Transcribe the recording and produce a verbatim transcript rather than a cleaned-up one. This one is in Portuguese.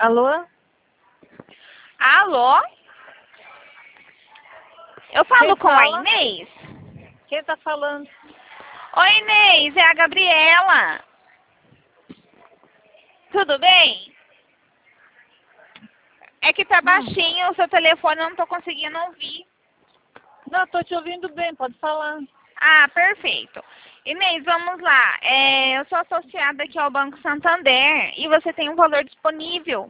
Alô? Alô? Eu falo Quem com a fala? Inês? Quem tá falando? Oi, Inês, é a Gabriela. Tudo bem? É que tá Hum. baixinho o seu telefone, eu não tô conseguindo ouvir. Não, tô te ouvindo bem, pode falar. Ah, perfeito. Inês, vamos lá. É, eu sou associada aqui ao Banco Santander e você tem um valor disponível